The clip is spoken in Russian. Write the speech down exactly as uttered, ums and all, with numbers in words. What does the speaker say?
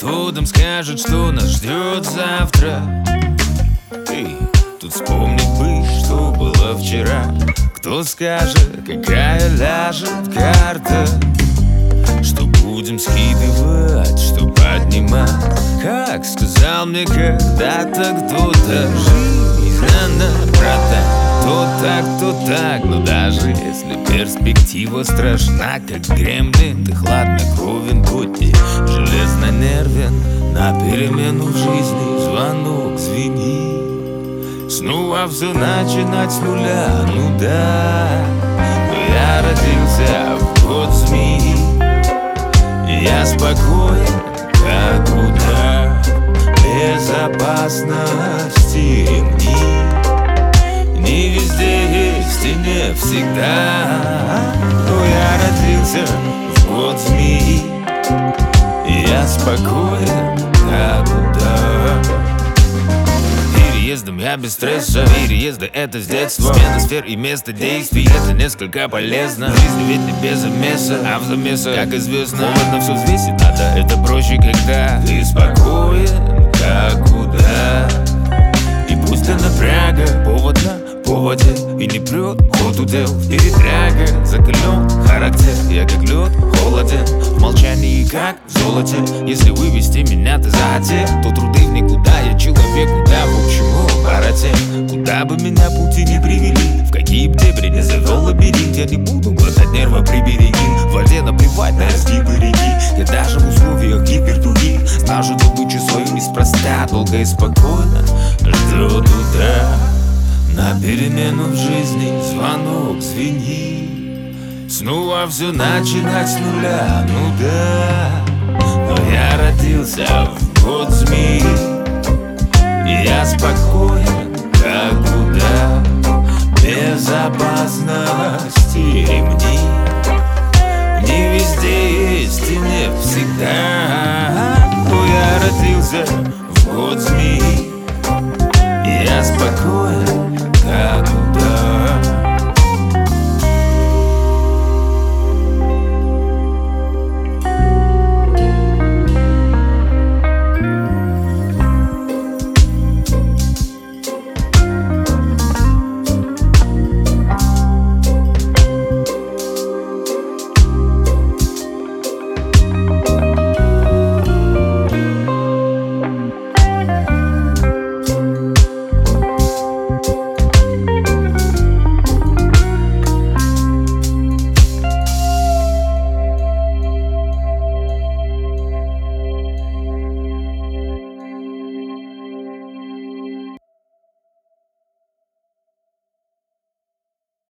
Кто там скажет, что нас ждет завтра? Эй, тут вспомнить бы, что было вчера. Кто скажет, какая ляжет карта? Что будем скидывать, что поднимать? Как сказал мне когда-то кто-то, жизнь она, братан, то так, то так. Но даже если перспектива страшна, как гремлин, ты хладнокровен, будь и железно нервен. На перемену в жизни звонок звенит. Снова все начинать с нуля, ну да. Но я родился в год змеи. Я спокоен, как удар. Безопасности ремни. Не везде есть и не всегда. Но я родился в год змеи. Я спокоен, как удар. Переездом я без стресса. Переезды это с детства. Смена сфер и места действий, это несколько полезно. В жизни ведь не без замеса, а в замесах, как известно, холодно все взвесить надо. Это проще, когда ты спокоен, как удар. И пусть для напряга повод на поводе и не прет ход удел. В передряга закален характер. Я как лед холоден, в молчании как в золоте. Если вывести меня ты захотел, то труды в никуда. Я человек, куда в общем обороте. Куда бы меня пути не привели, в какие б дебри не завел лабиринт. Я не буду глотать нервы, прибереги. В воде наплевать на изгибы реки. Я даже в условиях гипертуги нажу добычу свою неспроста. Долго и спокойно ждет утра. На перемену в жизни звонок звенит. Снова все начинать с нуля, ну да. Но я родился в год змеи. Я спокоен, как удар. Безопасности ремни. Не везде есть и не всегда. Но я родился